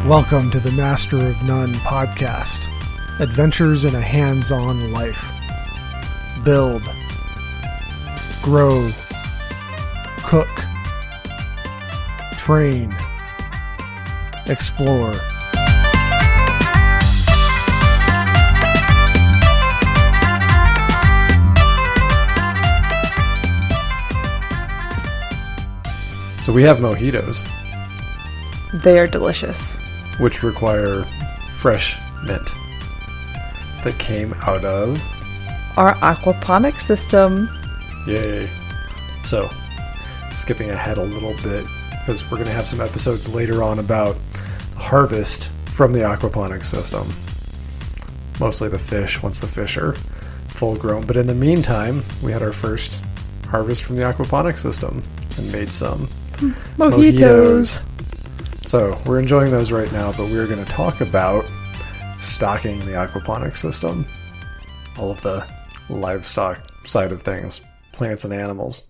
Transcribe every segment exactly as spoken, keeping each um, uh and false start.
Welcome to the Master of None podcast. Adventures in a hands-on life. Build. Grow. Cook. Train. Explore. So we have mojitos, They are delicious. which require fresh mint that came out of... Our aquaponic system. Yay. So, skipping ahead a little bit, because we're going to have some episodes later on about harvest from the aquaponic system. Mostly the fish, once the fish are full grown. But in the meantime, we had our first harvest from the aquaponic system and made some Mojitos. mojitos. So we're enjoying those right now, but we're going to talk about stocking the aquaponic system. All of the livestock side of things, plants and animals.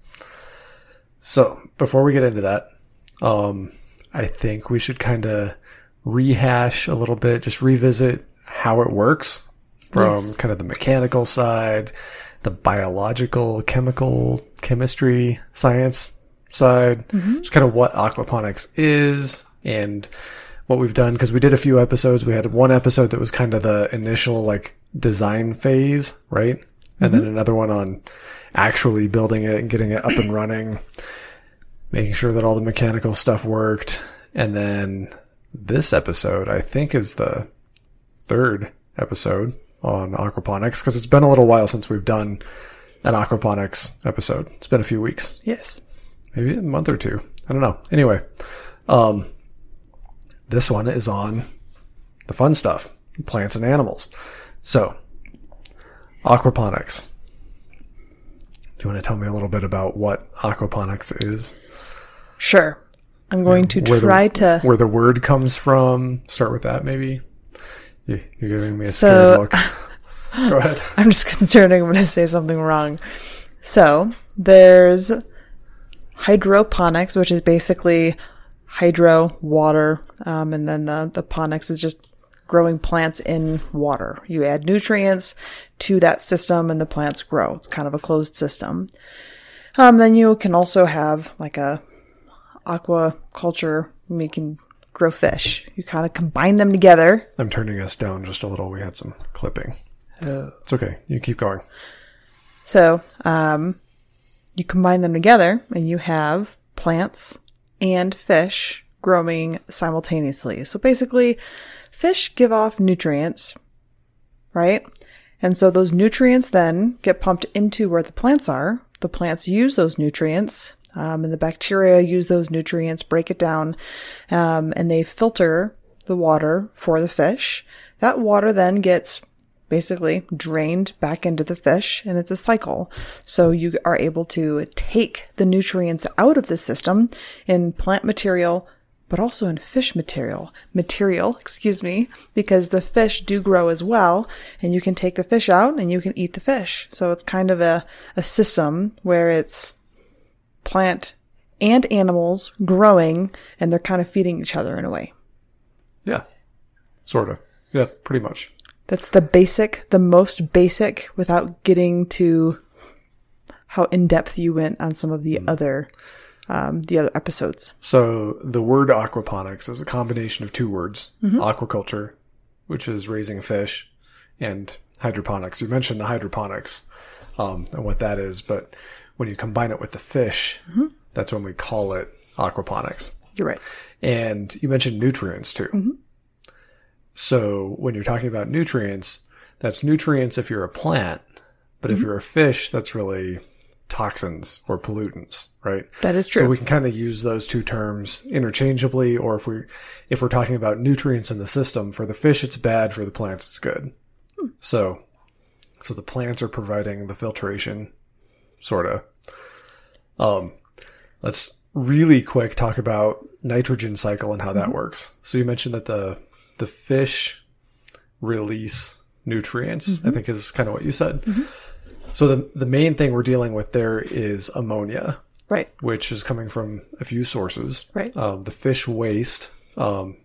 So before we get into that, um, I think we should kind of rehash a little bit, just revisit how it works from Yes. kind of the mechanical side, the biological, chemical, chemistry, science side, Mm-hmm. just kind of what aquaponics is and what we've done. Because we did a few episodes. We had one episode that was kind of the initial like design phase, right? And then another one on actually building it and getting it up and running, making sure that all the mechanical stuff worked. And then this episode, I think, is the third episode on aquaponics, because it's been a little while since we've done an aquaponics episode. It's been a few weeks, Yes. maybe a month or two. I don't know. Anyway, um, this one is on the fun stuff, plants and animals. So, aquaponics. Do you want to tell me a little bit about what aquaponics is? Sure. I'm going to Where the- try to... Where the word comes from. Start with that, maybe. You- You're giving me a So- scared look. Go ahead. I'm just concerned I'm going to say something wrong. So, there's hydroponics, which is basically hydro, water, um, and then the, the ponics is just growing plants in water. You add nutrients to that system and the plants grow. It's kind of a closed system. Um, then you can also have like a aquaculture, you can grow fish. You kind of combine them together. I'm turning us down just a little. We had some clipping. Oh. It's okay. You keep going. So, um, you combine them together and you have plants and fish growing simultaneously. So basically, fish give off nutrients, right? And so those nutrients then get pumped into where the plants are. The plants use those nutrients, um, and the bacteria use those nutrients, break it down, um, and they filter the water for the fish. That water then gets basically drained back into the fish, and it's a cycle. So you are able to take the nutrients out of the system in plant material, but also in fish material, material, excuse me, because the fish do grow as well, and you can take the fish out and you can eat the fish. So it's kind of a, a system where it's plant and animals growing, and they're kind of feeding each other in a way. Yeah. Sort of. Yeah, pretty much. That's the basic, the most basic, without getting to how in-depth you went on some of the other, um, the other episodes. So the word aquaponics is a combination of two words, aquaculture, which is raising fish, and hydroponics. You mentioned the hydroponics, um, and what that is, but when you combine it with the fish, that's when we call it aquaponics. You're right. And you mentioned nutrients too. So when you're talking about nutrients, that's nutrients if you're a plant, but if you're a fish, that's really toxins or pollutants, right? That is true. So we can kind of use those two terms interchangeably, or if we if we're talking about nutrients in the system, for the fish it's bad, for the plants it's good. So so the plants are providing the filtration, sort of. Um, let's really quick talk about nitrogen cycle and how that works. So you mentioned that the the fish release nutrients, I think is kind of what you said. So the the main thing we're dealing with there is ammonia, Right. which is coming from a few sources. Right. Um, the fish waste um,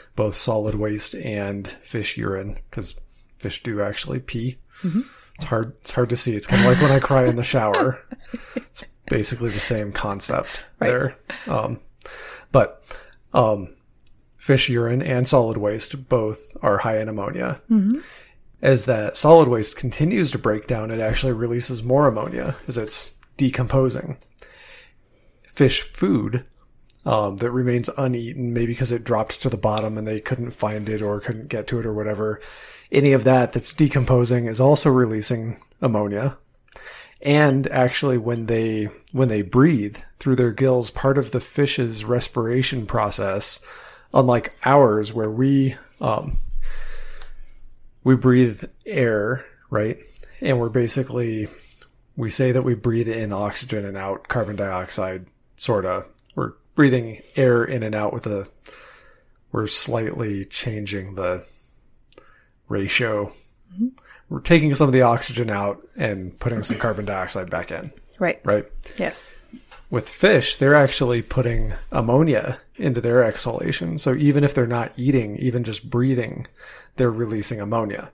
both solid waste and fish urine, because fish do actually pee. Mm-hmm. It's hard. It's hard to see. It's kind of like when I cry in the shower. It's basically the same concept right. there. Um, but um, fish urine and solid waste both are high in ammonia. Mm-hmm. As that solid waste continues to break down, it actually releases more ammonia as it's decomposing. Fish food um, that remains uneaten, maybe because it dropped to the bottom and they couldn't find it or couldn't get to it or whatever, any of that that's decomposing is also releasing ammonia. And actually, when they when they breathe through their gills, part of the fish's respiration process, unlike ours, where we um, we breathe air, right? And we're basically, we say that we breathe in oxygen and out carbon dioxide, sort of. We're breathing air in and out with a, we're slightly changing the ratio. Mm-hmm. We're taking some of the oxygen out and putting some carbon dioxide back in. Right. Right? Yes. With fish, they're actually putting ammonia into their exhalation. So even if they're not eating, even just breathing, they're releasing ammonia.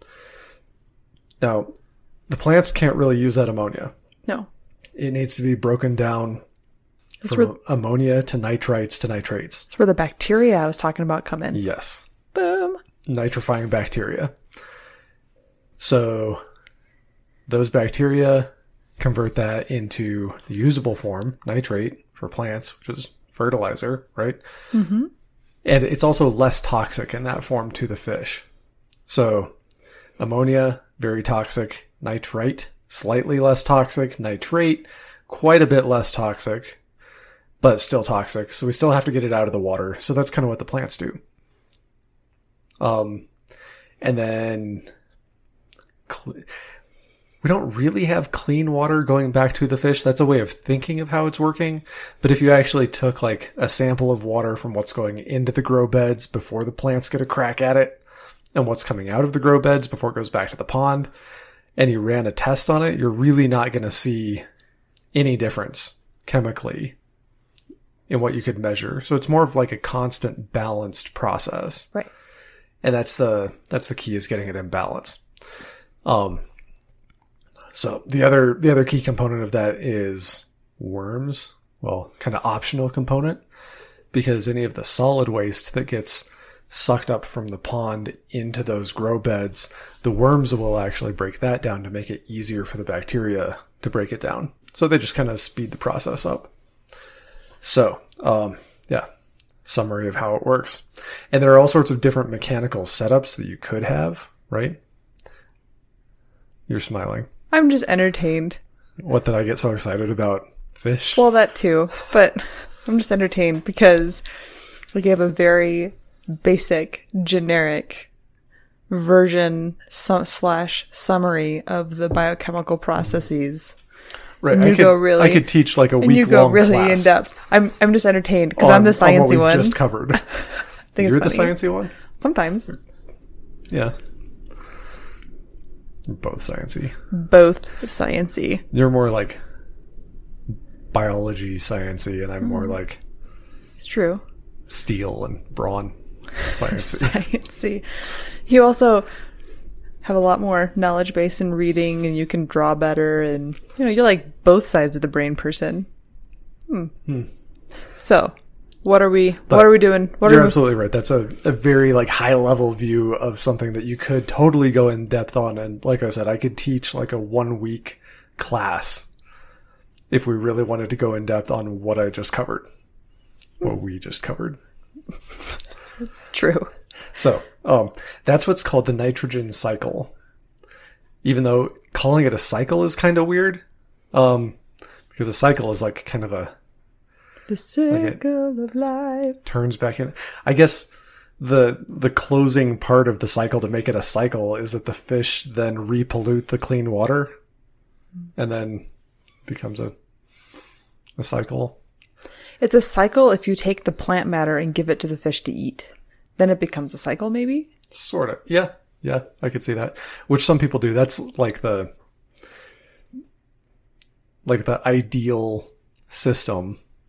Now, the plants can't really use that ammonia. No. It needs to be broken down That's from where, ammonia to nitrites to nitrates. That's where the bacteria I was talking about come in. Yes. Boom. Nitrifying bacteria. So those bacteria convert that into the usable form, nitrate, for plants, which is fertilizer, right? Mm-hmm. And it's also less toxic in that form to the fish. So ammonia, very toxic. Nitrite, slightly less toxic. Nitrate, quite a bit less toxic, but still toxic. So we still have to get it out of the water. So that's kind of what the plants do. Um, and then cl- we don't really have clean water going back to the fish. That's a way of thinking of how it's working. But if you actually took like a sample of water from what's going into the grow beds before the plants get a crack at it, and what's coming out of the grow beds before it goes back to the pond, and you ran a test on it, you're really not going to see any difference chemically in what you could measure. So it's more of like a constant balanced process. Right. And that's the, that's the key, is getting it in balance. Um, so the other, the other key component of that is worms. Well, kind of optional component, because any of the solid waste that gets sucked up from the pond into those grow beds, the worms will actually break that down to make it easier for the bacteria to break it down. So they just kind of speed the process up. So, um, yeah, summary of how it works. And there are all sorts of different mechanical setups that you could have, right? You're smiling. I'm just entertained. What did I get so excited about? Fish? Well, that too, but I'm just entertained because we gave a very basic, generic version sum- slash summary of the biochemical processes. Right, And I you could, go really, I could teach like a week long and you go really class in depth. I'm I'm just entertained because on, I'm the sciencey on what we one. just covered. I think You're it's the funny. sciencey one? Sometimes. Yeah. We're both sciencey. Both sciencey. You're more like biology sciencey, and I'm Mm. more like It's true. steel and brawn sciencey. Sciencey. You also have a lot more knowledge base in reading, and you can draw better, and you know you're like both sides of the brain person. Hmm. Hmm. So, what are we? But what are we doing? What You're are we, absolutely right. That's a, a very like high level view of something that you could totally go in depth on. And like I said, I could teach like a one week class if we really wanted to go in depth on what I just covered, what we just covered. True. So, um, that's what's called the nitrogen cycle. Even though calling it a cycle is kind of weird, um, because a cycle is like kind of a The circle of life. turns back in. I guess the the closing part of the cycle to make it a cycle is that the fish then repollute the clean water, and then becomes a a cycle. It's a cycle if you take the plant matter and give it to the fish to eat. Then it becomes a cycle, maybe? Sort of. Yeah. Yeah. I could see that. Which some people do. That's like the, like the ideal system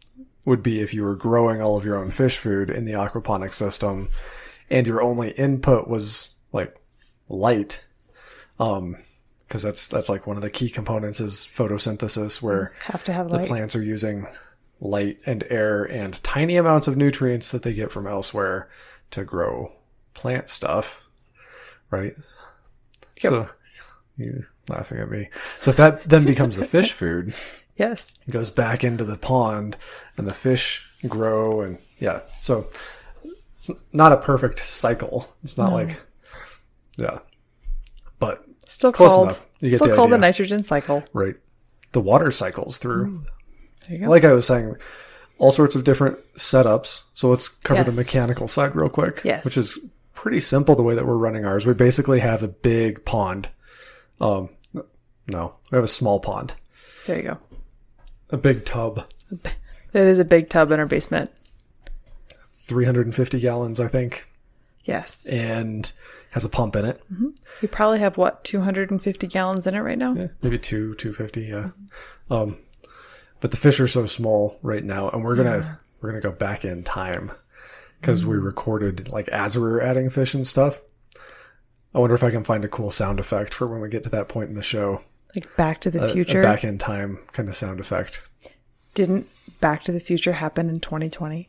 would be if you were growing all of your own fish food in the aquaponics system and your only input was like light. Um, cause that's, that's like one of the key components is photosynthesis, where Have to have the light. plants are using light and air and tiny amounts of nutrients that they get from elsewhere to grow plant stuff. Right. Yep. So you laughing at me. So if that then becomes the fish food, Yes. it goes back into the pond and the fish grow. And yeah, so it's not a perfect cycle. It's not No. like, yeah, but Still close called, enough. You get still the called the idea. nitrogen cycle. Right. The water cycles through. There you go. Like I was saying, all sorts of different setups. So let's cover the Yes. mechanical side real quick, Yes. which is pretty simple the way that we're running ours. We basically have a big pond. Um, no, we have a small pond, There you go. a big tub, It is a big tub in our basement. three hundred fifty gallons, I think, Yes. and has a pump in it. We probably have, what, two hundred fifty gallons in it right now? Yeah, maybe two, two fifty. Yeah. Um, but the fish are so small right now, and we're gonna Yeah. we're gonna go back in time because we recorded like as we were adding fish and stuff. I wonder if I can find a cool sound effect for when we get to that point in the show. Like Back to the A, Future. a back in time kind of sound effect. Didn't Back to the Future happen in twenty twenty?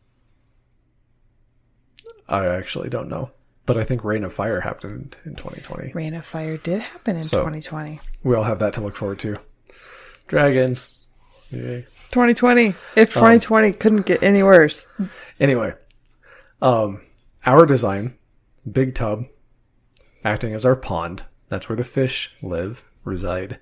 I actually don't know, but I think Rain of Fire happened in twenty twenty. Rain of Fire did happen in So- twenty twenty. We all have that to look forward to. Dragons. Yay. twenty twenty. If twenty twenty couldn't get any worse. Anyway, um, our design, big tub, acting as our pond. That's where the fish live, reside.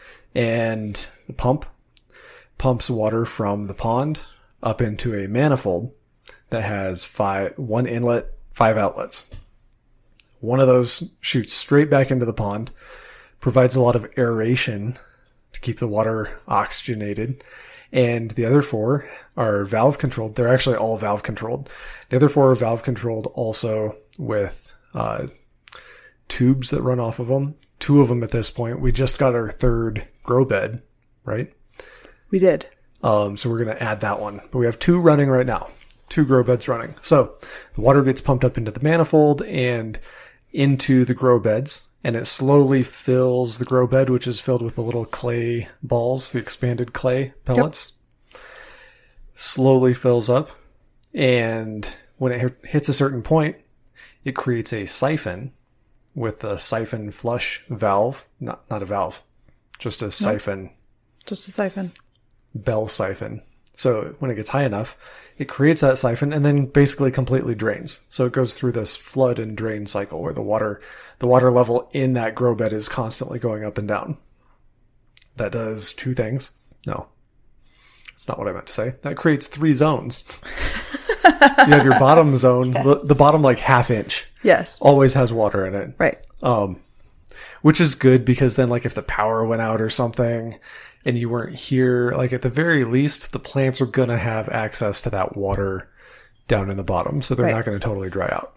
And the pump pumps water from the pond up into a manifold that has five, one inlet, five outlets. One of those shoots straight back into the pond, provides a lot of aeration to keep the water oxygenated. And the other four are valve controlled. They're actually all valve controlled. The other four are valve controlled also with uh, tubes that run off of them. Two of them at this point. We just got our third grow bed, right? We did. Um, so we're going to add that one. But we have two running right now. Two grow beds running. So the water gets pumped up into the manifold and into the grow beds. And it slowly fills the grow bed, which is filled with the little clay balls, the expanded clay pellets. Yep. Slowly fills up. And when it hits a certain point, it creates a siphon with a siphon flush valve. Not, not a valve, just a siphon. Just a siphon. Bell siphon. So when it gets high enough, it creates that siphon and then basically completely drains. So it goes through this flood and drain cycle where the water, the water level in that grow bed is constantly going up and down. That does two things. No, that's not what I meant to say. That creates three zones. You have your bottom zone, yes. the, the bottom like half inch. Yes. Always has water in it. Right. Um, which is good because then like if the power went out or something and you weren't here, like at the very least, the plants are going to have access to that water down in the bottom. So they're right. not going to totally dry out.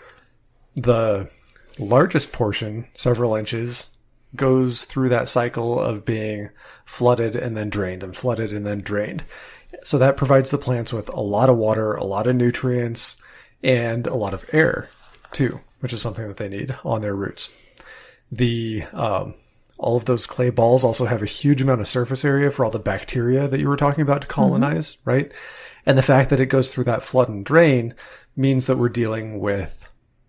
The largest portion, several inches, goes through that cycle of being flooded and then drained and flooded and then drained. So that provides the plants with a lot of water, a lot of nutrients, and a lot of air too, which is something that they need on their roots. The, um, all of those clay balls also have a huge amount of surface area for all the bacteria that you were talking about to colonize, mm-hmm. right? And the fact that it goes through that flood and drain means that we're dealing with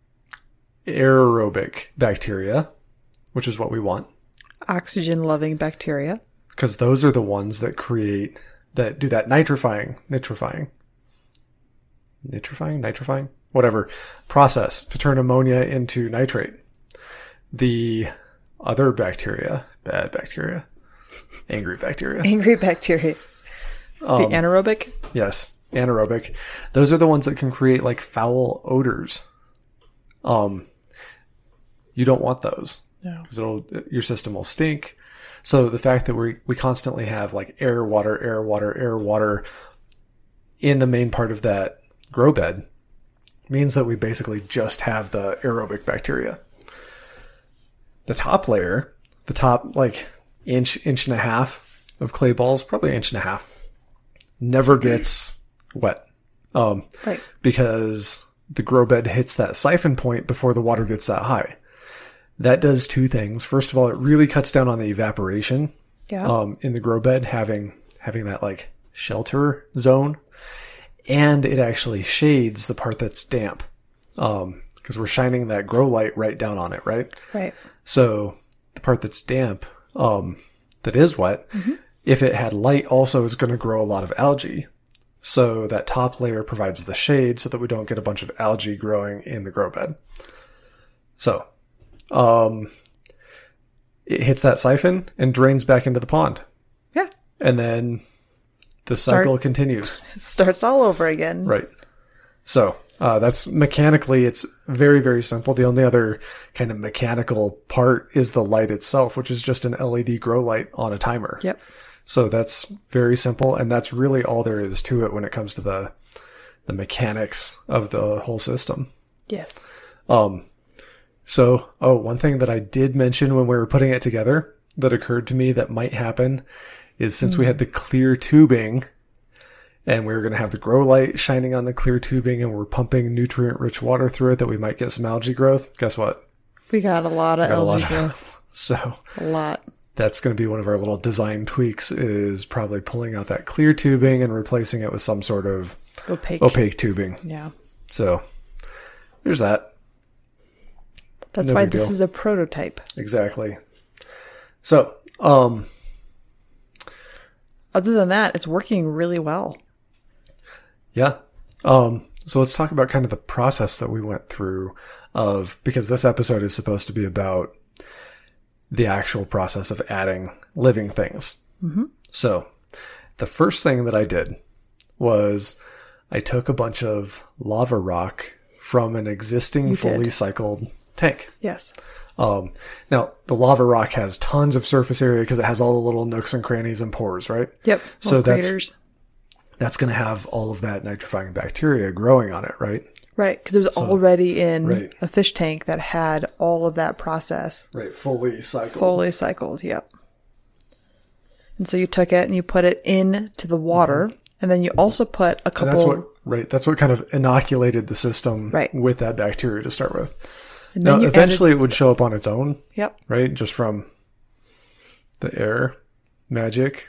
aerobic bacteria, which is what we want. Oxygen-loving bacteria. Because those are the ones that create, that do that nitrifying, nitrifying, nitrifying, nitrifying, whatever process to turn ammonia into nitrate. The other bacteria, bad bacteria, angry bacteria. Angry bacteria. Um, the anaerobic? Yes, anaerobic. Those are the ones that can create like foul odors. Um, you don't want those. No. Because it'll, your system will stink. So the fact that we we constantly have like air, water, air, water, air, water in the main part of that grow bed means that we basically just have the aerobic bacteria. The top layer, the top like inch, inch and a half of clay balls, probably an inch and a half. never gets wet. Um, Right. Because the grow bed hits that siphon point before the water gets that high. That does two things. First of all, it really cuts down on the evaporation Yeah. um, in the grow bed, having having that like shelter zone, and it actually shades the part that's damp um, because we're shining that grow light right down on it, right? Right. So the part that's damp, um, that is wet, Mm-hmm. if it had light, also is going to grow a lot of algae. So that top layer provides the shade so that we don't get a bunch of algae growing in the grow bed. So, um, it hits that siphon and drains back into the pond. Yeah. And then the cycle Start- continues. It starts all over again. Right. So, uh, that's mechanically, it's very, very simple. The only other kind of mechanical part is the light itself, which is just an L E D grow light on a timer. Yep. So that's very simple, and that's really all there is to it when it comes to the the mechanics of the whole system. Yes. Um, so, oh, one thing that I did mention when we were putting it together that occurred to me that might happen is since mm. we had the clear tubing, and we were going to have the grow light shining on the clear tubing, and we're pumping nutrient-rich water through it, that we might get some algae growth. Guess what? We got a lot of Got a algae lot growth. Of, so A lot. that's going to be one of our little design tweaks, is probably pulling out that clear tubing and replacing it with some sort of Opaque. opaque tubing. Yeah. So there's that. That's No why big this deal. is a prototype. Exactly. So, um, Other than that, it's working really well. yeah. Um, so let's talk about kind of the process that we went through of, because this episode is supposed to be about the actual process of adding living things. Mm-hmm. So the first thing that I did was I took a bunch of lava rock from an existing You fully did. cycled tank. Yes. Um, now the lava rock has tons of surface area because it has all the little nooks and crannies and pores, right? Yep. So Little that's, craters. that's going to have all of that nitrifying bacteria growing on it, right? Right, because it was already in right. a fish tank that had all of that process Right. Fully cycled. fully cycled. Yep. And so you took it and you put it into the water, mm-hmm. and then you also put a couple. And that's what, right. That's what kind of inoculated the system Right. with that bacteria to start with. and Now, then you eventually added, it would show up on its own, Yep. right? Just from the air magic,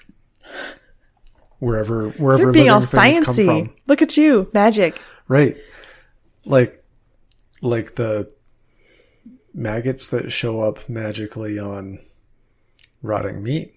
wherever, wherever You're being all living things come sciencey. from. Look at you, magic. Right. Like, like the maggots that show up magically on rotting meat,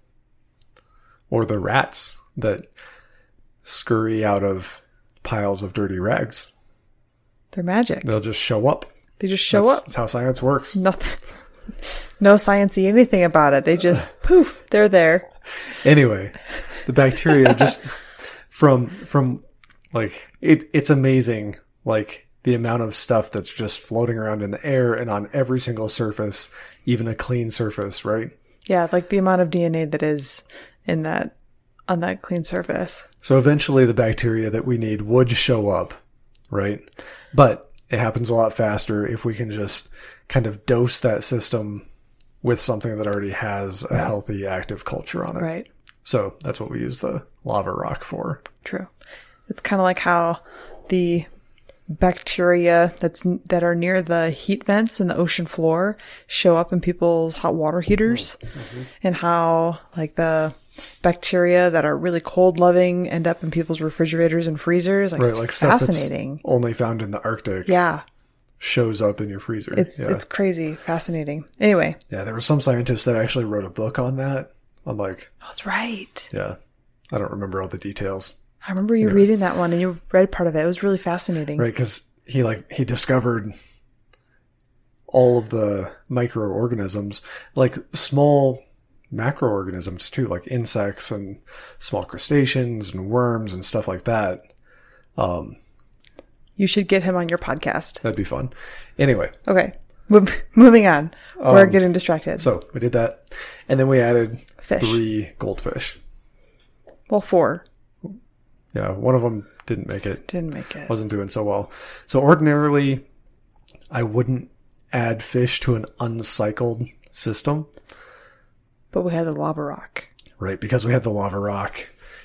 or the rats that scurry out of piles of dirty rags. They're magic. They'll just show up. They just show that's, up. That's how science works. Nothing. No sciencey anything about it. They just poof. They're there. Anyway, the bacteria just from from like it. It's amazing, like the amount of stuff that's just floating around in the air and on every single surface, even a clean surface, right? Yeah, like the amount of D N A that is in that on that clean surface. So eventually, the bacteria that we need would show up, right? But it happens a lot faster if we can just kind of dose that system with something that already has a healthy, active culture on it. Right. So that's what we use the lava rock for. True. It's kind of like how the bacteria that's that are near the heat vents in the ocean floor show up in people's hot water heaters, mm-hmm. and how like the bacteria that are really cold loving end up in people's refrigerators and freezers. Like, right, it's like stuff fascinating. That's only found in the Arctic. Yeah. Shows up in your freezer. It's yeah. it's crazy, fascinating. Anyway. Yeah, there were some scientists that actually wrote a book on that. I'm like, that's right. Yeah. I don't remember all the details. I remember you yeah. reading that one and you read part of it. It was really fascinating. Right, because he like he discovered all of the microorganisms, like small macroorganisms too, like insects and small crustaceans and worms and stuff like that. Um, you should get him on your podcast. That'd be fun. Anyway. Okay. Move, moving on. Um, We're getting distracted. So we did that. And then we added Fish. three goldfish. Well, four. Yeah, one of them didn't make it. Didn't make it. Wasn't doing so well. So ordinarily, I wouldn't add fish to an uncycled system. But we had the lava rock. Right, because we had the lava rock.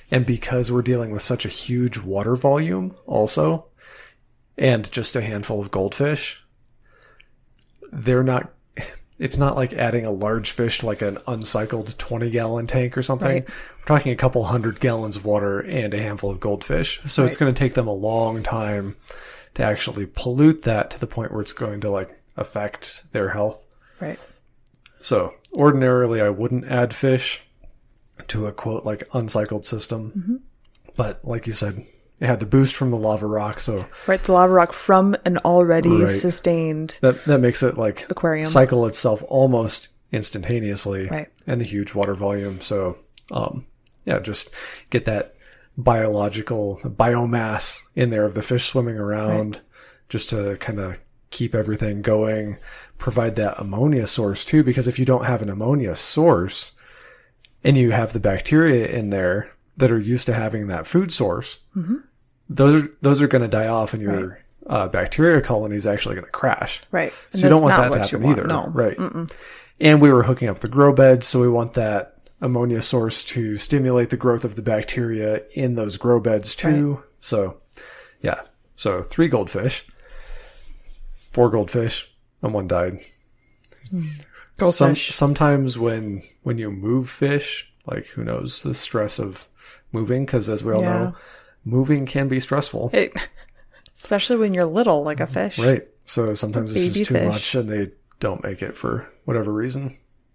And because we're dealing with such a huge water volume also, and just a handful of goldfish, they're not, it's not like adding a large fish to like an uncycled twenty gallon tank or something. Right. We're talking a couple hundred gallons of water and a handful of goldfish. So Right. it's going to take them a long time to actually pollute that to the point where it's going to like affect their health. Right. So ordinarily I wouldn't add fish to a quote like uncycled system. Mm-hmm. But like you said, it had the boost from the lava rock. So Right. The lava rock from an already Right. sustained. that, that makes it like Aquarium. cycle itself almost instantaneously. Right. And the huge water volume. So, um, yeah, just get that biological biomass in there of the fish swimming around, right. just to kind of keep everything going, provide that ammonia source too, because if you don't have an ammonia source and you have the bacteria in there that are used to having that food source, mm-hmm. those are, those are going to die off and your right. uh, bacteria colony is actually going to crash. Right. And so you don't want that to happen want. either. No. Right. Mm-mm. And we were hooking up the grow beds, so we want that ammonia source to stimulate the growth of the bacteria in those grow beds too. Right. So, yeah. So three goldfish, four goldfish, and one died. Goldfish. Some, sometimes when when you move fish, like who knows the stress of moving, because as we all yeah. know, moving can be stressful. It, especially when you're little, like a fish. Right. So sometimes it's just too fish. much and they don't make it for whatever reason.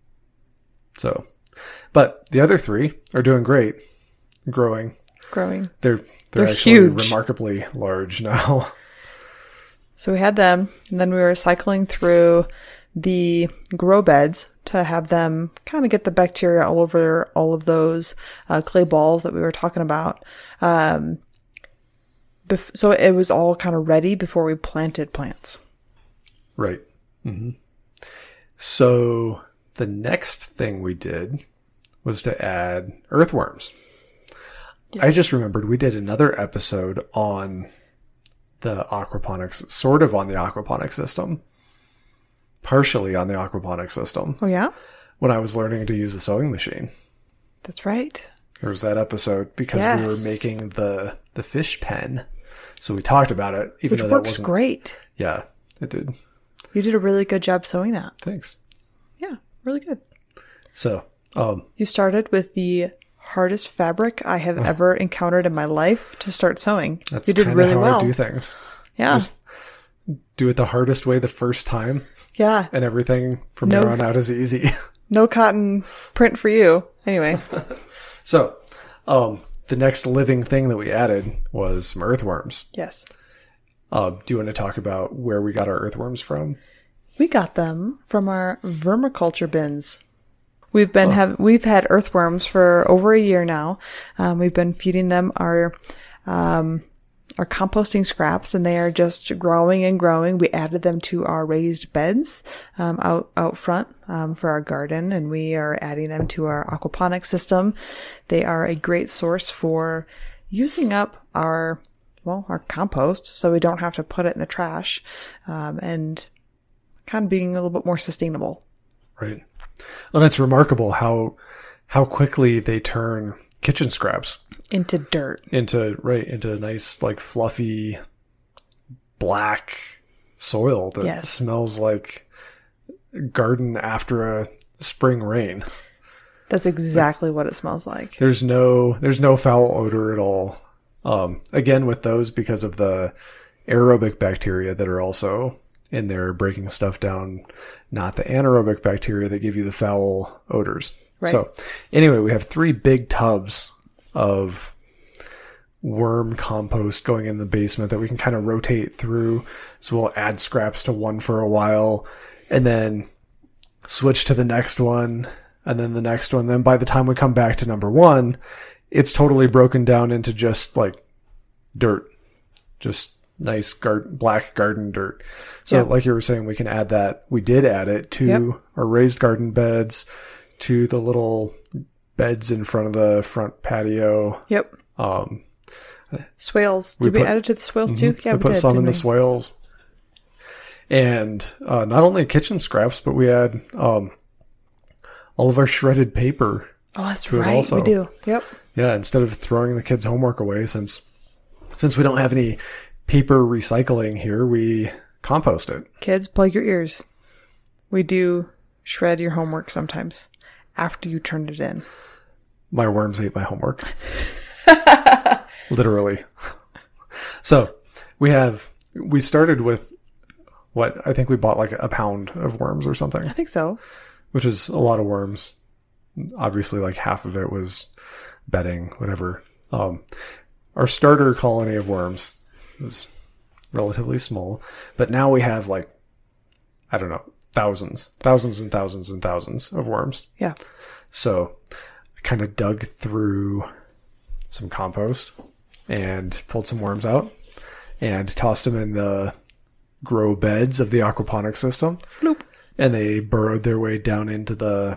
So, but the other three are doing great, growing. Growing. They're they're, they're actually huge. remarkably large now. So we had them, and then we were cycling through the grow beds to have them kind of get the bacteria all over all of those uh, clay balls that we were talking about. Um, bef- so it was all kind of ready before we planted plants. Right. Mm-hmm. So the next thing we did was to add earthworms. Yes. I just remembered we did another episode on the aquaponics, sort of on the aquaponics system, partially on the aquaponics system. Oh, yeah? When I was learning to use a sewing machine. That's right. There was that episode because yes. we were making the, the fish pen. So we talked about it, even Which though works that wasn't, great. Yeah, it did. You did a really good job sewing that. Thanks. Yeah, really good. So, um, you started with the hardest fabric I have ever encountered in my life to start sewing. That's you did kind really of how well. I do things. Yeah. Just do it the hardest way the first time. Yeah. And everything from no, there on out is easy. No cotton print for you. Anyway. So, um, the next living thing that we added was some earthworms. Yes. Uh, do you want to talk about where we got our earthworms from? We got them from our vermiculture bins. We've been oh. have we've had earthworms for over a year now. Um, we've been feeding them our um, our composting scraps, and they are just growing and growing. We added them to our raised beds um, out out front um, for our garden, and we are adding them to our aquaponics system. They are a great source for using up our well our compost, so we don't have to put it in the trash, um, and kind of being a little bit more sustainable. Right. And it's remarkable how how quickly they turn kitchen scraps into dirt. Into right, into nice like fluffy black soil that yes. smells like garden after a spring rain. That's exactly like, what it smells like. There's no there's no foul odor at all. Um again with those because of the aerobic bacteria that are also in there breaking stuff down, not the anaerobic bacteria that give you the foul odors. Right. So anyway, we have three big tubs of worm compost going in the basement that we can kind of rotate through. So we'll add scraps to one for a while and then switch to the next one and then the next one. Then by the time we come back to number one, it's totally broken down into just like dirt, just nice garden, black garden dirt. So yep. like you were saying, we can add that. We did add it to yep. our raised garden beds, to the little beds in front of the front patio. Yep. Um, swales. Did we, we put, add it to the swales too? Mm-hmm. Yeah, we, we put did, some in we? the swales. And uh, not only kitchen scraps, but we had um, all of our shredded paper. Oh, that's right. Also. We do. Yep. Yeah, instead of throwing the kids' homework away, since since we don't have any paper recycling here, we compost it. Kids, plug your ears. We do shred your homework sometimes after you turned it in. My worms ate my homework. Literally. So we have, we started with what I think we bought like a pound of worms or something. I think so. Which is a lot of worms. Obviously, like half of it was bedding, whatever. Um, our starter colony of worms was relatively small, but now we have like, I don't know, thousands, thousands and thousands and thousands of worms. Yeah. So I kind of dug through some compost and pulled some worms out and tossed them in the grow beds of the aquaponics system. Bloop. And they burrowed their way down into the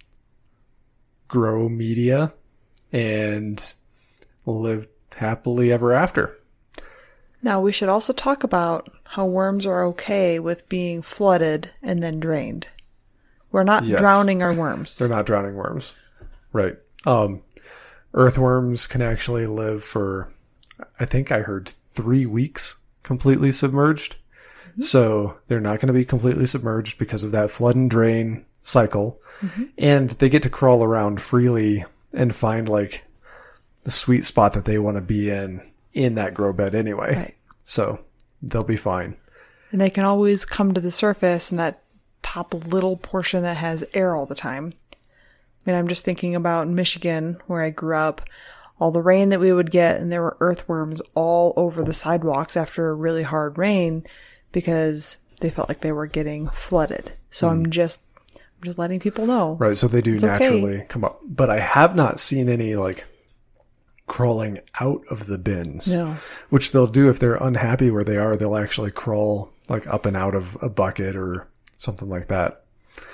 grow media and lived happily ever after. Now, we should also talk about how worms are okay with being flooded and then drained. We're not Yes. drowning our worms. They're not drowning worms. Right. Um, earthworms can actually live for, I think I heard, three weeks completely submerged. Mm-hmm. So they're not going to be completely submerged because of that flood and drain cycle. Mm-hmm. And they get to crawl around freely and find like the sweet spot that they want to be in in that grow bed anyway. Right. So they'll be fine. And they can always come to the surface in that top little portion that has air all the time. I mean, I'm just thinking about Michigan, where I grew up, all the rain that we would get, and there were earthworms all over the sidewalks after a really hard rain because they felt like they were getting flooded. So mm. I'm just I'm just letting people know. Right, so they do it's naturally okay. come up. But I have not seen any, like, crawling out of the bins. No. Which they'll do if they're unhappy where they are. They'll actually crawl, like, up and out of a bucket or something like that.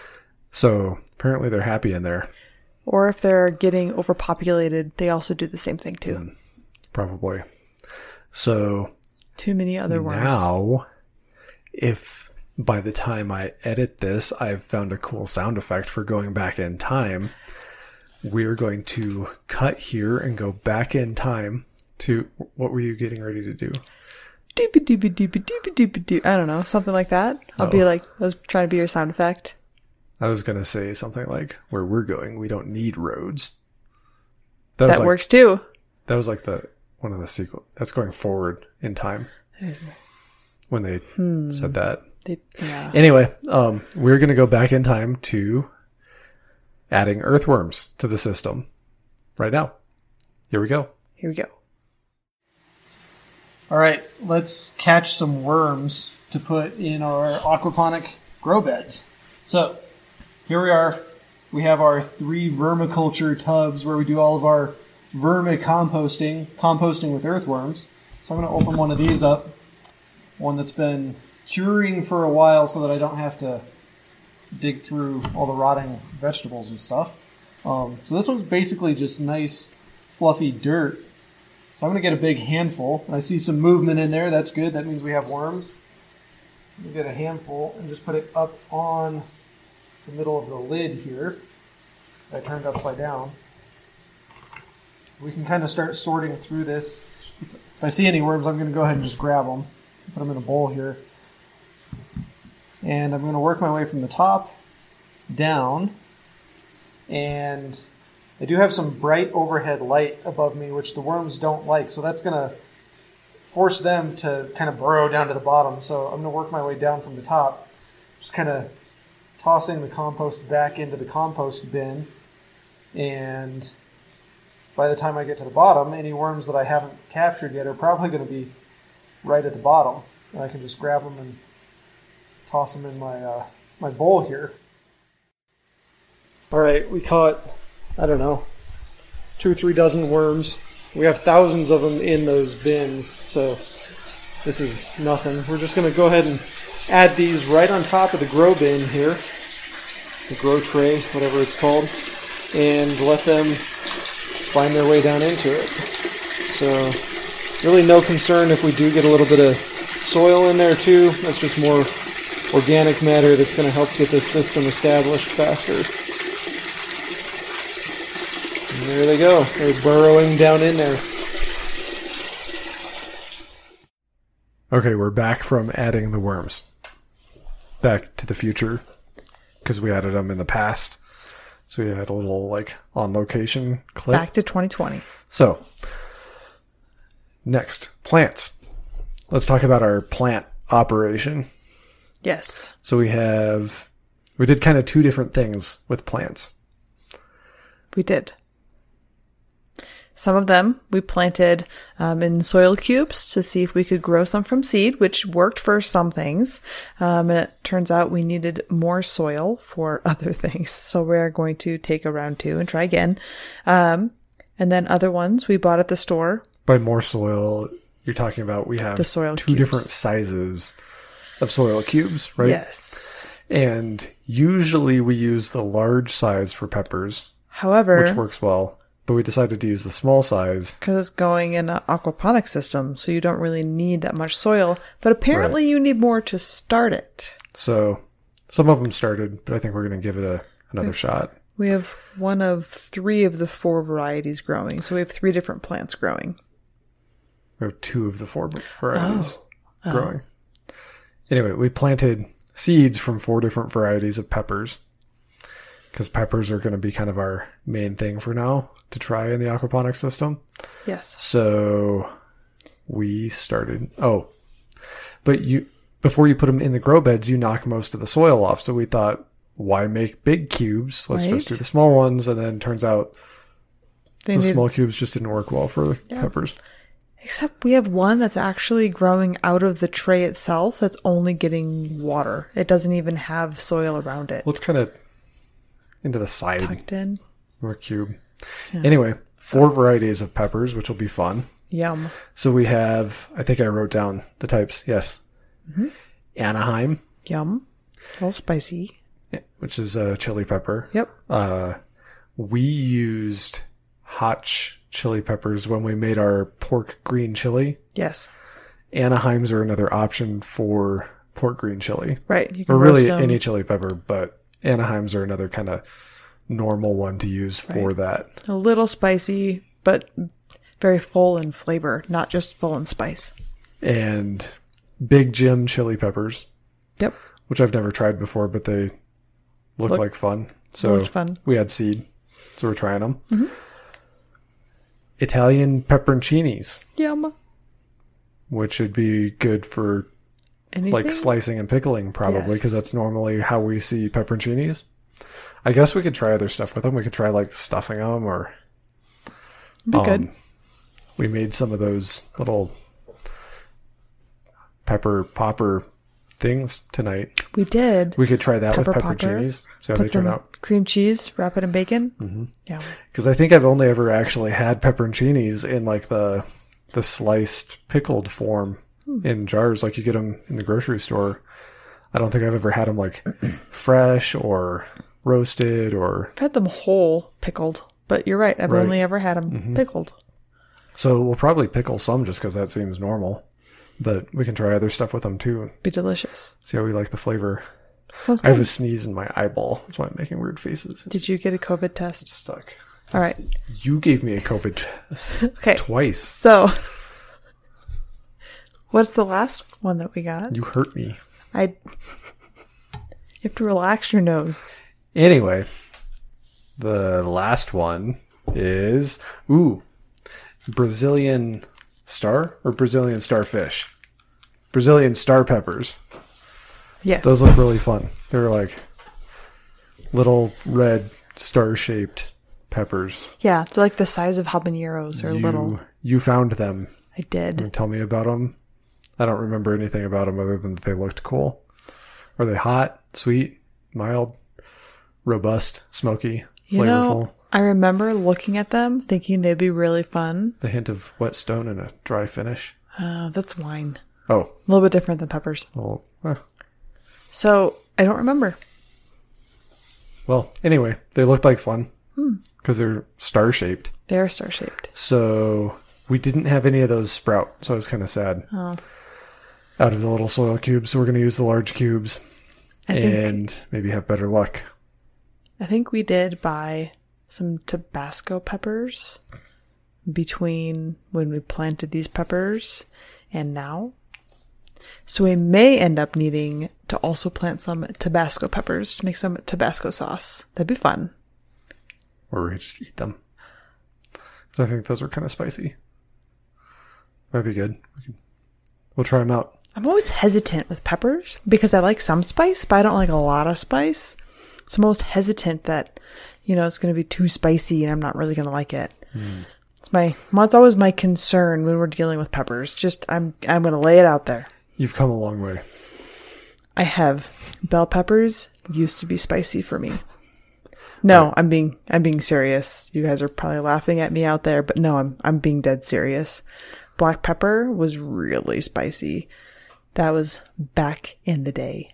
So apparently they're happy in there. Or if they're getting overpopulated, they also do the same thing, too. Mm, probably. So too many other worms. Now, if by the time I edit this, I've found a cool sound effect for going back in time, we're going to cut here and go back in time to, what were you getting ready to do? Doopy doopy doopy doopy doopy doo. I don't know, something like that. I'll oh. be like, I was trying to be your sound effect. I was going to say something like, where we're going, we don't need roads. That, that like, works too. That was like the one of the sequel. That's going forward in time. That is. When they hmm. said that. They, yeah. Anyway, um, we're going to go back in time to adding earthworms to the system right now. Here we go. Here we go. All right, let's catch some worms to put in our aquaponic grow beds. So here we are. We have our three vermiculture tubs where we do all of our vermicomposting, composting with earthworms. So I'm going to open one of these up, one that's been curing for a while so that I don't have to dig through all the rotting vegetables and stuff. Um, so this one's basically just nice, fluffy dirt. So I'm going to get a big handful. I see some movement in there. That's good. That means we have worms. I'm going to get a handful and just put it up on the middle of the lid here. I turned upside down. We can kind of start sorting through this. If I see any worms, I'm going to go ahead and just grab them. Put them in a bowl here. And I'm going to work my way from the top down. And I do have some bright overhead light above me, which the worms don't like. So that's going to force them to kind of burrow down to the bottom. So I'm going to work my way down from the top, just kind of tossing the compost back into the compost bin. And by the time I get to the bottom, any worms that I haven't captured yet are probably going to be right at the bottom. And I can just grab them and toss them in my uh, my bowl here. All right, we caught, I don't know, two or three dozen worms. We have thousands of them in those bins, so this is nothing. We're just going to go ahead and add these right on top of the grow bin here, the grow tray, whatever it's called, and let them find their way down into it. So really no concern if we do get a little bit of soil in there too. That's just more organic matter that's going to help get this system established faster. There they go. They're burrowing down in there. Okay, we're back from adding the worms. Back to the future. Because we added them in the past. So we had a little, like, on-location clip. Back to twenty twenty. So, next, plants. Let's talk about our plant operation. Yes. So we have... We did kind of two different things with plants. We did. Some of them we planted um, in soil cubes to see if we could grow some from seed, which worked for some things. Um, and it turns out we needed more soil for other things. So we're going to take a round two and try again. Um, and then other ones we bought at the store. By more soil, you're talking about we have The soil two cubes. different sizes of soil cubes, right? Yes. And usually we use the large size for peppers, However, which works well. But we decided to use the small size. because it's going in an aquaponic system, so you don't really need that much soil. But apparently Right. you need more to start it. So some of them started, but I think we're going to give it a, another shot. We have one of three of the four varieties growing. So we have three different plants growing. We have two of the four varieties Oh. growing. Anyway, we planted seeds from four different varieties of peppers. Because peppers are going to be kind of our main thing for now to try in the aquaponic system. Yes. So we started. Oh, but you before you put them in the grow beds, you knock most of the soil off. So we thought, why make big cubes? Let's just Right. do the small ones. And then it turns out They the need, small cubes just didn't work well for the peppers. except we have one that's actually growing out of the tray itself that's only getting water. It doesn't even have soil around it. Well, it's kind of into the side Tucked in. of a cube. Anyway, four varieties of peppers, which will be fun. Yum. So we have, I think I wrote down the types. Yes. Anaheim, Yum. A little spicy. which is a chili pepper. Yep. Uh, we used hot ch- chili peppers when we made our pork green chili. Yes. Anaheims are another option for pork green chili. Right. You can Or roast really them. any chili pepper, but Anaheims are another kind of normal one to use for Right. that. A little spicy, but very full in flavor, not just full in spice. And Big Jim chili peppers, Yep. which I've never tried before, but they look, Look- like fun. So looked fun. we had seed, so we're trying them. Italian pepperoncinis, Yum. which should be good for Anything? like slicing and pickling probably, Yes. because that's normally how we see pepperoncinis. I guess we could try other stuff with them. We could try like stuffing them, or Be good. um, we made some of those little pepper popper things tonight. We did. We could try that Pepper with popper. pepperoncinis. See how Put they some turn out. cream cheese, wrap it in bacon. Mm-hmm. Yeah. Because I think I've only ever actually had pepperoncinis in like the the sliced pickled form in jars, like you get them in the grocery store. I don't think I've ever had them like fresh or roasted or. I've had them whole pickled, but you're right. I've Right. only ever had them Mm-hmm. pickled. So we'll probably pickle some just because that seems normal. But we can try other stuff with them too. Be delicious. See how we like the flavor. Sounds I have good. a sneeze in my eyeball. That's why I'm making weird faces. It's Did you get a COVID test? stuck. All right. You gave me a COVID test Okay. twice. So, what's the last one that we got? You hurt me. I. You have to relax your nose. Anyway, the last one is ooh, Brazilian star or Brazilian starfish. Brazilian star peppers. Yes. Those look really fun. They're like little red star-shaped peppers. yeah, they're like the size of habaneros or you, little. You found them. I did. And tell me about them. I don't remember anything about them other than that they looked cool. Are they hot, sweet, mild, robust, smoky, You flavorful? know, I remember looking at them thinking they'd be really fun. The hint of wet stone and a dry finish. Uh, that's wine. Oh, A little bit different than peppers. well, eh. So, I don't remember. well. Anyway, they looked like fun because they're star-shaped. They're star shaped. So we didn't have any of those sprout, so I was kind of sad. Oh. Out of the little soil cubes, so we're going to use the large cubes I think and maybe have better luck. I think we did buy some Tabasco peppers between when we planted these peppers and now. So we may end up needing to also plant some Tabasco peppers to make some Tabasco sauce. That'd be fun. Or we just eat them. Because I think those are kind of spicy. Might be good. We can, we'll try them out. I'm always hesitant with peppers because I like some spice, but I don't like a lot of spice. So I'm always hesitant that, you know, it's going to be too spicy and I'm not really going to like it. Mm. It's my, well, it's always my concern when we're dealing with peppers. Just, I'm, I'm going to lay it out there. You've come a long way. I have. Bell peppers used to be spicy for me. No, right. I'm being, I'm being serious. You guys are probably laughing at me out there, but no, I'm, I'm being dead serious. Black pepper was really spicy. That was back in the day.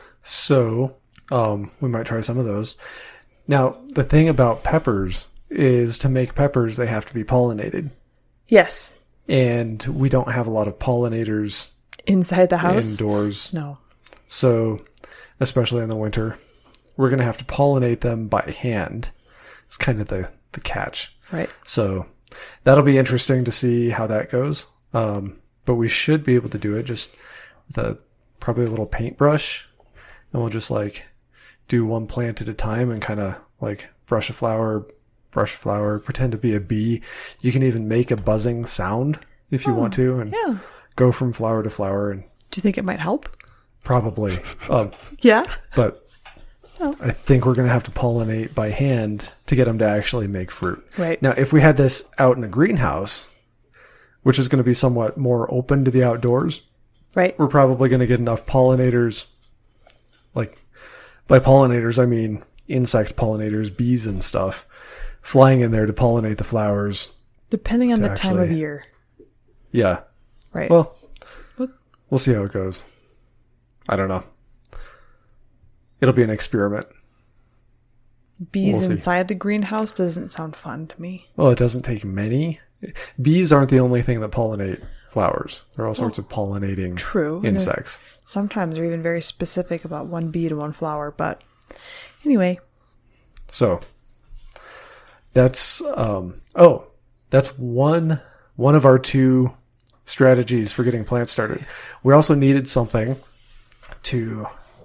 So, um, we might try some of those. Now, the thing about peppers is to make peppers, they have to be pollinated. Yes. And we don't have a lot of pollinators inside the house? Indoors. No. So, especially in the winter, we're going to have to pollinate them by hand. It's kind of the, the catch. Right. So, that'll be interesting to see how that goes. Um, but we should be able to do it just with a, probably a little paintbrush. And we'll just like do one plant at a time and kind of like brush a flower, brush a flower, pretend to be a bee. You can even make a buzzing sound if you oh, want to. And yeah. Go from flower to flower. And do you think it might help? Probably. Um, yeah. But oh. I think we're going to have to pollinate by hand to get them to actually make fruit. Right. Now, if we had this out in a greenhouse, which is going to be somewhat more open to the outdoors, right, we're probably going to get enough pollinators. Like, by pollinators, I mean insect pollinators, bees and stuff, flying in there to pollinate the flowers. Depending on the actually, time of year. Yeah. Right. Well, what? We'll see how it goes. I don't know. It'll be an experiment. Bees we'll inside the greenhouse doesn't sound fun to me. Well, it doesn't take many. Bees aren't the only thing that pollinate flowers. There are all sorts well, of pollinating true. insects. Sometimes they're even very specific about one bee to one flower. But anyway. So, that's, um, oh, that's one, one of our two strategies for getting plants started. We also needed something to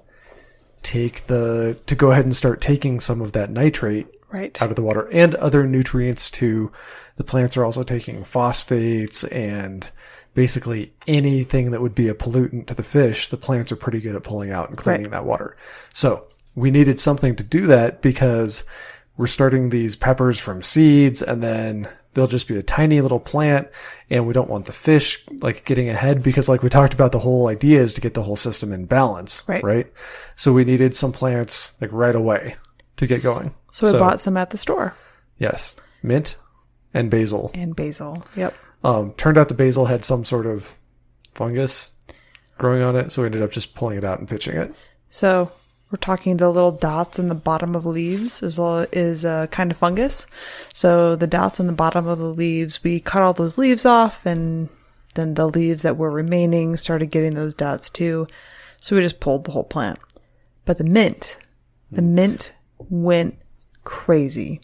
take the to go ahead and start taking some of that nitrate right. out of the water and other nutrients too. The plants are also taking phosphates and basically anything that would be a pollutant to the fish. The plants are pretty good at pulling out and cleaning right. that water. So we needed something to do that because we're starting these peppers from seeds and then they'll just be a tiny little plant and we don't want the fish like getting ahead because like we talked about, the whole idea is to get the whole system in balance, right? right? So we needed some plants like right away to get going. So we so, bought some at the store. Yes. Mint and basil. And basil. Yep. Um, turned out the basil had some sort of fungus growing on it. So we ended up just pulling it out and pitching it. So we're talking the little dots in the bottom of leaves is is a kind of fungus. So the dots in the bottom of the leaves, we cut all those leaves off, and then the leaves that were remaining started getting those dots too. So we just pulled the whole plant. But the mint, the mint went crazy.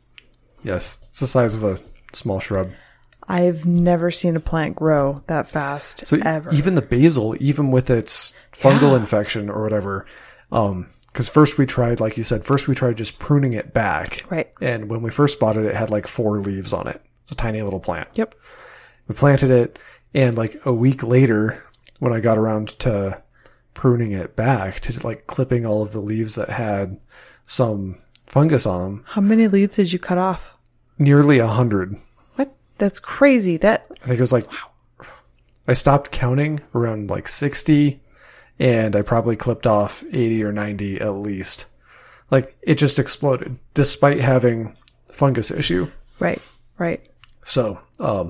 Yes, it's the size of a small shrub. I've never seen a plant grow that fast, so ever. Even the basil, even with its fungal yeah. infection or whatever, um, because first we tried, like you said, first we tried just pruning it back. Right. And when we first bought it, it had like four leaves on it. It's a tiny little plant. Yep. We planted it, and like a week later, when I got around to pruning it back, to like clipping all of the leaves that had some fungus on them. How many leaves did you cut off? Nearly a hundred. What? That's crazy. That I think it was like, wow. I stopped counting around like sixty. And I probably clipped off eighty or ninety at least. Like, it just exploded, despite having fungus issue. Right, right. So, um,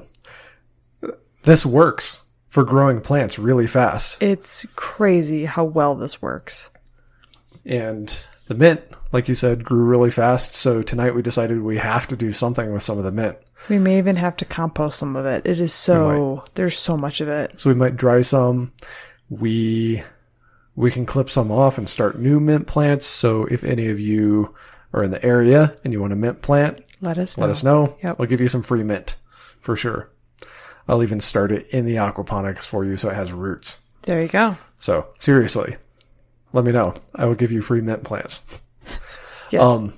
this works for growing plants really fast. It's crazy how well this works. And the mint, like you said, grew really fast. So tonight we decided we have to do something with some of the mint. We may even have to compost some of it. It is so, there's so much of it. So we might dry some. We... We can clip some off and start new mint plants. So if any of you are in the area and you want a mint plant, Let us know. let us know. Yep. We'll give you some free mint for sure. I'll even start it in the aquaponics for you so it has roots. There you go. So seriously, let me know. I will give you free mint plants. Yes. Um,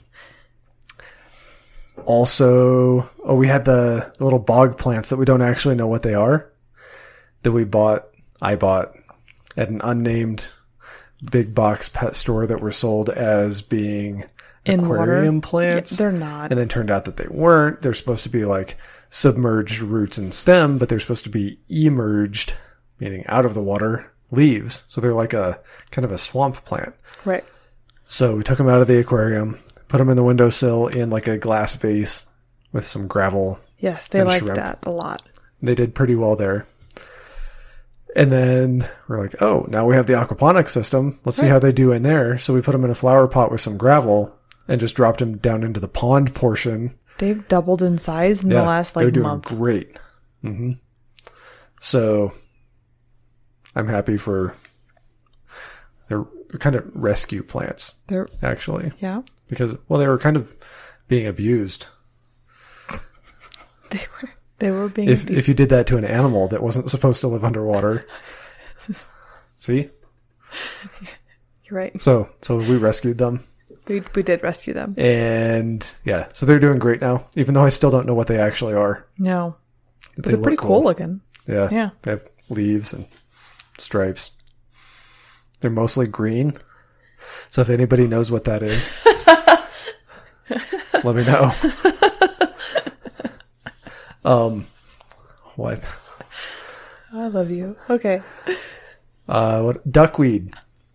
also, oh, we had the, the little bog plants that we don't actually know what they are that we bought, I bought at an unnamed big box pet store that were sold as being In aquarium water? plants. Yeah, they're not. And then turned out that they weren't. They're supposed to be like submerged roots and stem, but they're supposed to be emerged, meaning out of the water, leaves. So they're like a kind of a swamp plant. Right. So we took them out of the aquarium, put them in the windowsill in like a glass vase with some gravel. Yes, they And like shrimp. that a lot. They did pretty well there. And then we're like, oh, now we have the aquaponics system. Let's see Right. how they do in there. So we put them in a flower pot with some gravel and just dropped them down into the pond portion. They've doubled in size in the last they're like doing month. great. hmm So I'm happy for they're kind of rescue plants, They're actually, yeah. because well, they were kind of being abused. They were they were being If abused. if you did that to an animal that wasn't supposed to live underwater, see. You're right. So so we rescued them, We we did rescue them. and yeah, so they're doing great now. Even though I still don't know what they actually are. No. But They they're look pretty cool looking. Yeah, Yeah. They have leaves and stripes. They're mostly green. So if anybody knows what that is, let me know. Um, what? I love you. Okay. Uh, what? Duckweed.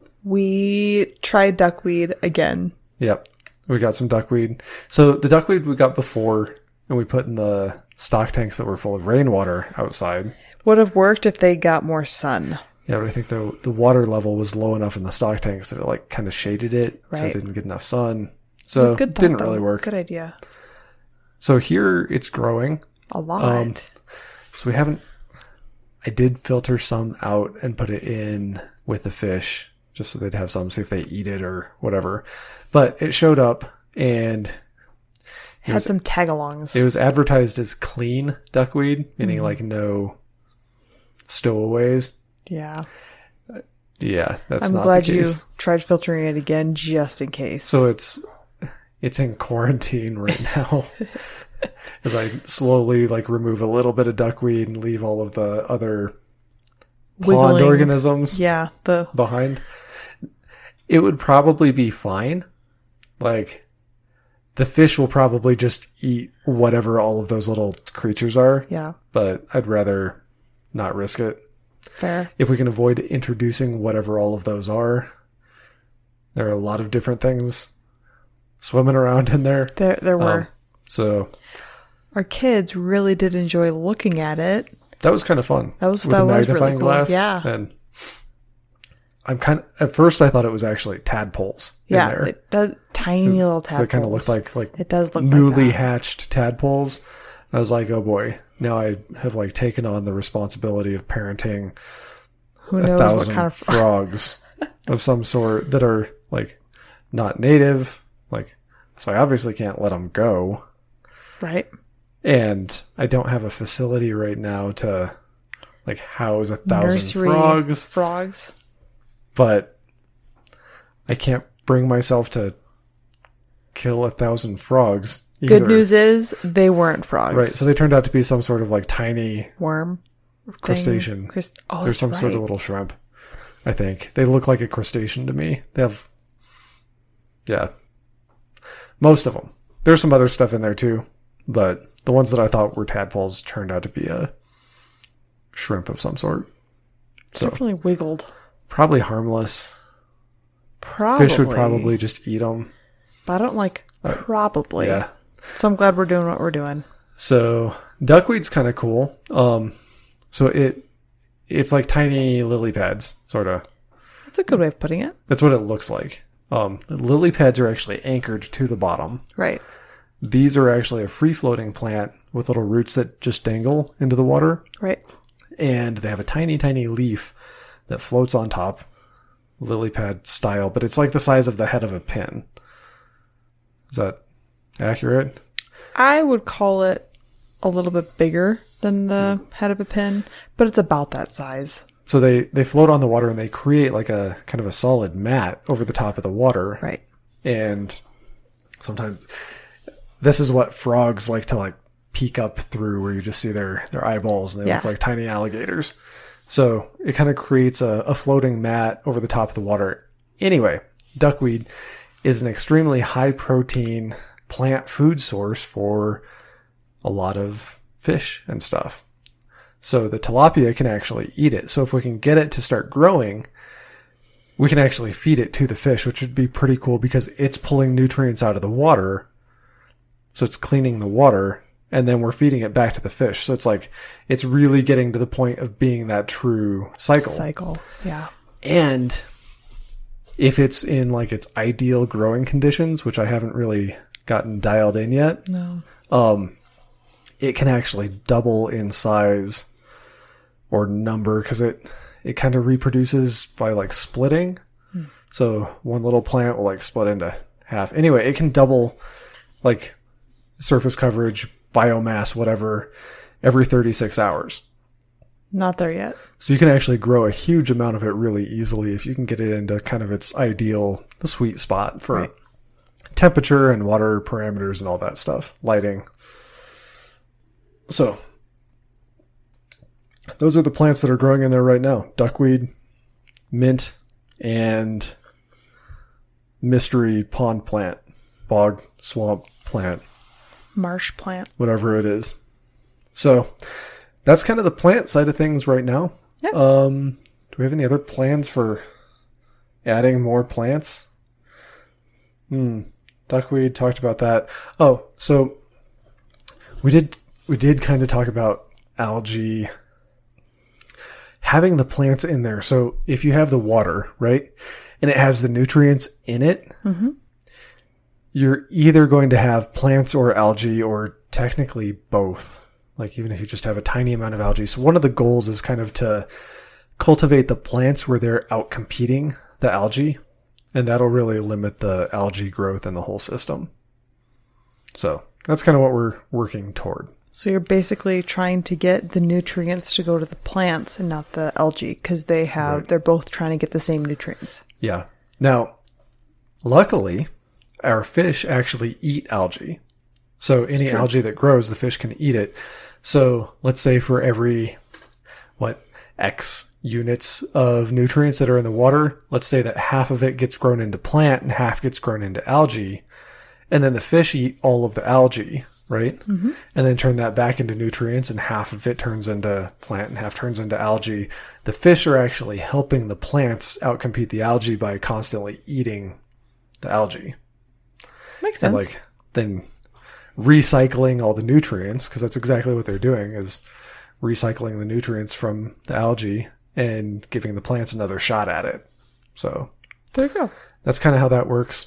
We tried duckweed again. Yep. We got some duckweed. So the duckweed we got before, and we put in the stock tanks that were full of rainwater outside. Would have worked if they got more sun. Yeah, but I think the the water level was low enough in the stock tanks that it like kind of shaded it, so it Right. didn't get enough sun. It's a So good it thought, didn't though. really work. Good idea. So here it's growing. A lot. Um, So we haven't. I did filter some out and put it in with the fish, just so they'd have some, see if they eat it or whatever. But it showed up, and Had was- some tagalongs. it was advertised as clean duckweed, meaning Mm-hmm. like no stowaways. yeah. Yeah, that's I'm not glad the you case. tried filtering it again just in case. So it's it's in quarantine right now. As I slowly like remove a little bit of duckweed and leave all of the other pond Wiggling. organisms yeah, the behind. It would probably be fine. Like the fish will probably just eat whatever all of those little creatures are, yeah, but I'd rather not risk it. fair. If we can avoid introducing whatever all of those are. There are a lot of different things swimming around in there. There there were. Um, so Our kids really did enjoy looking at it. that was kind of fun. That was- With that the was really magnifying cool. glass. Yeah. And I'm kind of, at first I thought it was actually tadpoles Yeah, in there. it does tiny little So tadpoles. it kind of looked like, like It does look like newly that. hatched tadpoles. I was like, oh boy, now I have like taken on the responsibility of parenting Who a knows thousand what kind of frogs of some sort that are like not native. Like, so I obviously can't let them go. right? And I don't have a facility right now to like house a thousand Nursery frogs, Frogs. but I can't bring myself to kill a thousand frogs either. Good news is they weren't frogs. Right, so they turned out to be some sort of like tiny worm thing. crustacean. Crust- oh, There's that's some sort of right. little shrimp, I think. They look like a crustacean to me. They have, yeah, most of them. There's some other stuff in there too, but the ones that I thought were tadpoles turned out to be a shrimp of some sort. So Definitely wiggled. probably harmless. Probably. Fish would probably just eat them. But I don't like probably. Yeah. So I'm glad we're doing what we're doing. So duckweed's kind of cool. Um, so it it's like tiny lily pads, sort of. That's a good way of putting it. That's what it looks like. Um, lily pads are actually anchored to the bottom. Right. These are actually a free-floating plant with little roots that just dangle into the water. Right. And they have a tiny, tiny leaf that floats on top, lily pad style, but it's like the size of the head of a pin. Is that accurate? I would call it a little bit bigger than the head of a pin, but it's about that size. So they, they float on the water and they create like a kind of a solid mat over the top of the water. Right. And sometimes this is what frogs like to like peek up through, where you just see their, their eyeballs and they Yeah. look like tiny alligators. So it kind of creates a, a floating mat over the top of the water. Anyway, duckweed is an extremely high protein plant food source for a lot of fish and stuff. So the tilapia can actually eat it. So if we can get it to start growing, we can actually feed it to the fish, which would be pretty cool because it's pulling nutrients out of the water. So it's cleaning the water, and then we're feeding it back to the fish. So it's like, it's really getting to the point of being that true cycle. Cycle, yeah. And if it's in like its ideal growing conditions, which I haven't really gotten dialed in yet, No. um, it can actually double in size or number because it, it kind of reproduces by like splitting. Hmm. So one little plant will like split into half. Anyway, it can double like surface coverage, biomass, whatever, every thirty-six hours. Not there yet. So you can actually grow a huge amount of it really easily if you can get it into kind of its ideal sweet spot for Right. temperature and water parameters and all that stuff, lighting. So those are the plants that are growing in there right now. Duckweed, mint, and mystery pond plant, bog swamp plant, Marsh plant. whatever it is. So that's kind of the plant side of things right now. Yeah. Um, do we have any other plans for adding more plants? Hmm. Duckweed, talked about that. Oh, so we did we did kind of talk about algae, having the plants in there. So if you have the water, right, and it has the nutrients in it, Mm-hmm. you're either going to have plants or algae, or technically both. Like even if you just have a tiny amount of algae. So one of the goals is kind of to cultivate the plants where they're out competing the algae, and that'll really limit the algae growth in the whole system. So that's kind of what we're working toward. So you're basically trying to get the nutrients to go to the plants and not the algae, because they have Right. they're both trying to get the same nutrients. Yeah. Now, luckily, our fish actually eat algae. So any true. algae that grows, the fish can eat it. So let's say for every, what, X units of nutrients that are in the water, let's say that half of it gets grown into plant and half gets grown into algae. And then the fish eat all of the algae, right? Mm-hmm. And then turn that back into nutrients, and half of it turns into plant and half turns into algae. The fish are actually helping the plants outcompete the algae by constantly eating the algae. Makes And sense. like then recycling all the nutrients, because that's exactly what they're doing, is recycling the nutrients from the algae and giving the plants another shot at it. So There you go. that's kind of how that works.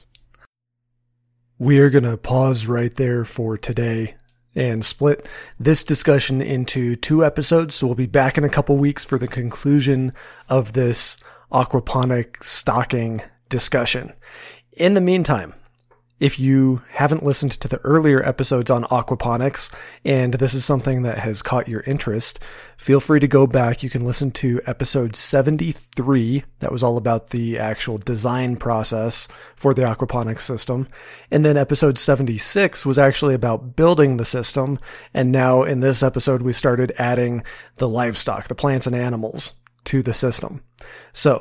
We are going to pause right there for today and split this discussion into two episodes. So we'll be back in a couple weeks for the conclusion of this aquaponic stocking discussion. In the meantime, if you haven't listened to the earlier episodes on aquaponics, and this is something that has caught your interest, feel free to go back. You can listen to episode seventy-three. That was all about the actual design process for the aquaponics system. And then episode seventy-six was actually about building the system. And now in this episode, we started adding the livestock, the plants and animals, to the system. So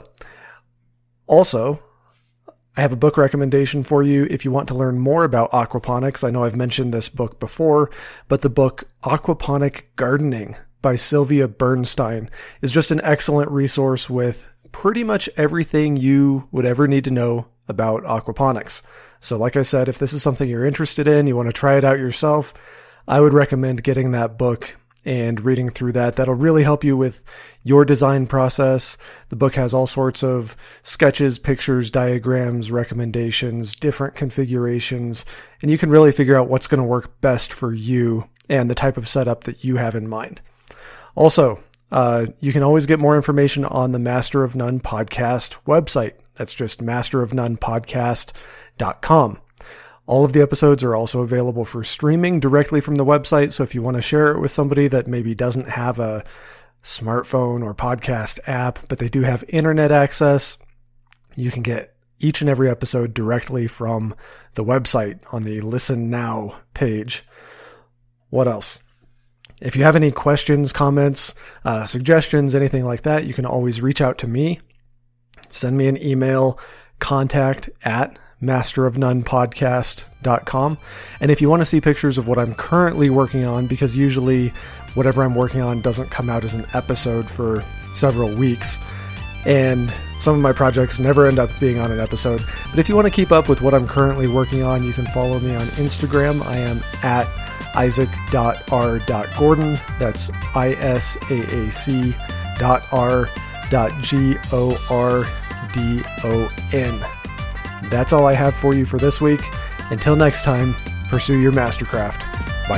also, I have a book recommendation for you if you want to learn more about aquaponics. I know I've mentioned this book before, but the book Aquaponic Gardening by Sylvia Bernstein is just an excellent resource with pretty much everything you would ever need to know about aquaponics. So like I said, if this is something you're interested in, you want to try it out yourself, I would recommend getting that book and reading through that. That'll really help you with your design process. The book has all sorts of sketches, pictures, diagrams, recommendations, different configurations, and you can really figure out what's going to work best for you and the type of setup that you have in mind. Also, uh, you can always get more information on the Master of None podcast website. That's just master of none podcast dot com. All of the episodes are also available for streaming directly from the website, so if you want to share it with somebody that maybe doesn't have a smartphone or podcast app, but they do have internet access, you can get each and every episode directly from the website on the Listen Now page. What else? If you have any questions, comments, uh, suggestions, anything like that, you can always reach out to me. Send me an email, contact at master of none podcast dot com. And if you want to see pictures of what I'm currently working on, because usually whatever I'm working on doesn't come out as an episode for several weeks, and some of my projects never end up being on an episode. But if you want to keep up with what I'm currently working on, you can follow me on Instagram. I am at isaac dot r dot gordon. That's I S A A C dot R dot G O R D O N. That's all I have for you for this week. Until next time, pursue your mastercraft. Bye.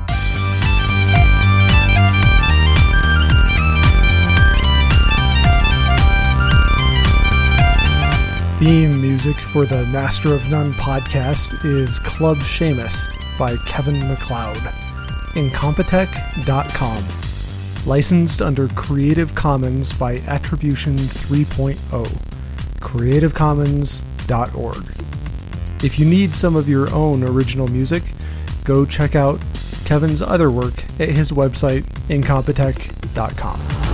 Theme music for the Master of None podcast is Club Seamus by Kevin MacLeod. Incompetech dot com. Licensed under Creative Commons by Attribution three point oh. creative commons dot org. If you need some of your own original music, go check out Kevin's other work at his website, Incompetech dot com.